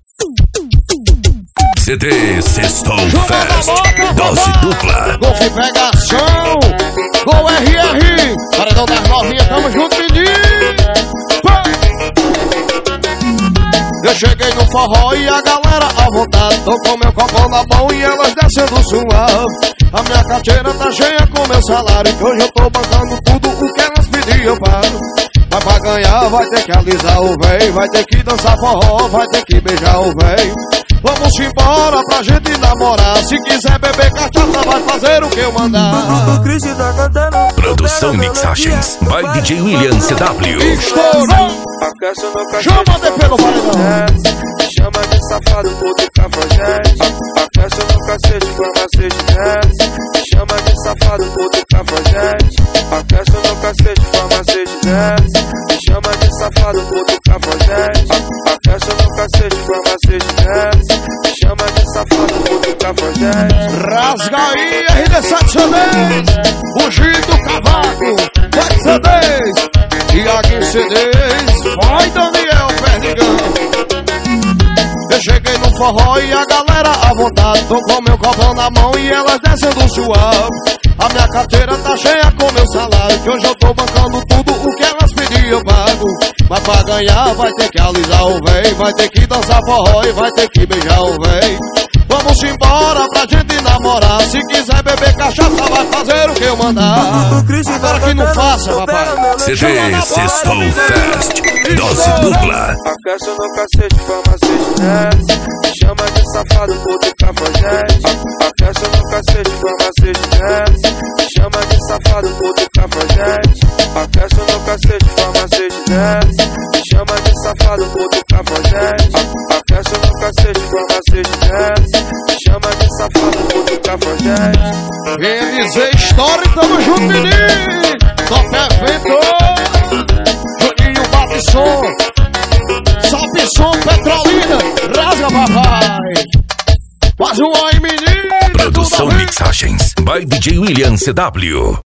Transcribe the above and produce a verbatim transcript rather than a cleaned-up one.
C D Sextou Fest, dose dupla. Gol de pegação, gol R R, paredão das novinhas, tamo junto, menino. Eu cheguei no forró e a galera à vontade, tô com meu copão na mão e elas descendo suave. A minha carteira tá cheia com meu salário, que hoje eu tô bancando tudo o que elas pediam, pago. Mas pra ganhar vai ter que alisar o véi, vai ter que dançar forró, vai ter que beijar o véi. Vamos embora pra gente namorar, se quiser beber cachaça vai fazer o que eu mandar. Produção e mixagens by D J William C W. Estourou! Chama de pelo paredão. Chama de safado, puto cafajeste. Aquece no cacete, farmacete desce. Chama de safado, puto cafajeste. Aquece no cacete, farmacete desce. Chama de safado, puto cafajeste. Aquece no cacete, farmacete desce. Chama de safado, puto cafajeste. Rasga aí, R D sete C Ds, fugir do cavaco, sete C Ds, e aqui C Ds, vai Daniel Pernigão. Eu cheguei no forró e a galera à vontade, tô com meu copão na mão e elas descendo suave. A minha carteira tá cheia com meu salário, que hoje eu tô bancando tudo o que elas pediam, pago. Mas pra ganhar vai ter que alisar o véi, vai ter que dançar forró e vai ter que beijar o véi. Vamos embora pra gente namorar, se quiser beber cachaça vai fazer o que eu mandar. Agora que não faça, papai. C D Sextou Fest, dose dupla. Aquece no cacete, farmacete desce. Chama de safado, puto cafajeste. Aquece no cacete, farmacete desce. Chama de safado, puto cafajeste. Aquece no cacete, farmacete desce. Chama de safado, puto cafajeste. Aquece no cacete, farmacete desce. Chama de safado, puto cafajeste. Eles é história e tamo junto, menino. Top evento, Juninho bate som, sobe som, Petrolina, rasga papai. Faz um aí, menino. Produção e mixagens by D J William C W.